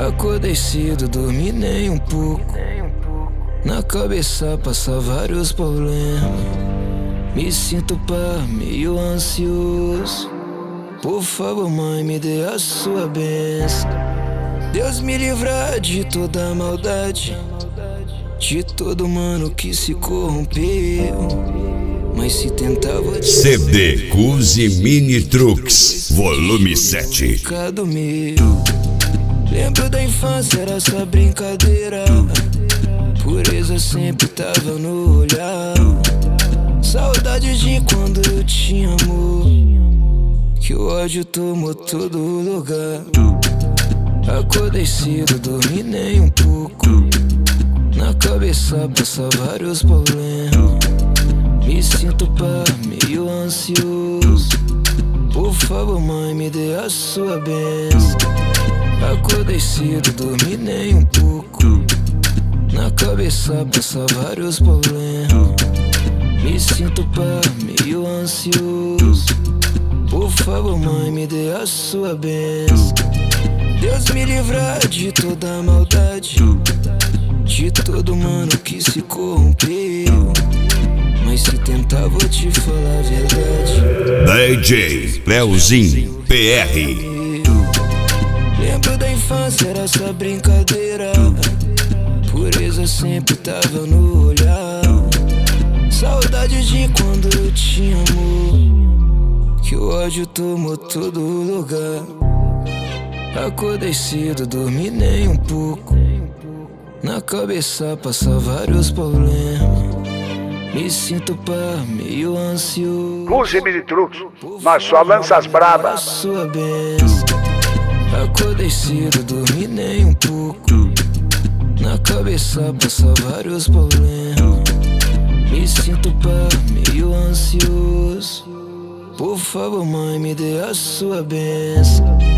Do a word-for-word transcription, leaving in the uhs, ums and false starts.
Acordei cedo, dormi nem um pouco. Na cabeça passa vários problemas. Me sinto pá, meio ansioso. Por favor, mãe, me dê a sua bênção. Deus me livrar de toda maldade, de todo mano que se corrompeu. Mas se tentar vou te C D Cuzi Mini Trucks Volume sete. meu. Lembro da infância, era só brincadeira. Pureza sempre tava no olhar. Saudade de quando eu tinha amor, que o ódio tomou todo lugar. Acordei cedo, dormi nem um pouco. Na cabeça passa vários problemas. Me sinto pá, meio ansioso. Por favor, mãe, me dê a sua bênção. Acordei cedo, dormi nem um pouco. Na cabeça passa vários problemas. Me sinto pá, meio ansioso. Por favor, mãe, me dê a sua bênção. Deus me livrar de toda maldade, de todo mano que se corrompeu. Mas se tentar vou te falar a verdade. D J Leozinho P R. Lembro da infância, era só brincadeira. Pureza sempre tava no olhar. Saudade de quando eu tinha amor, que o ódio tomou todo lugar. Acordei cedo, dormi nem um pouco. Na cabeça passa vários problemas. Me sinto pá, meio ansioso. Cuzi Mini Trucks, nós só lança as brabas. Sua bênção. Acordei cedo, dormi nem um pouco. Na cabeça passa vários problemas. Me sinto pá, meio ansioso. Por favor, mãe, me dê a sua bênção.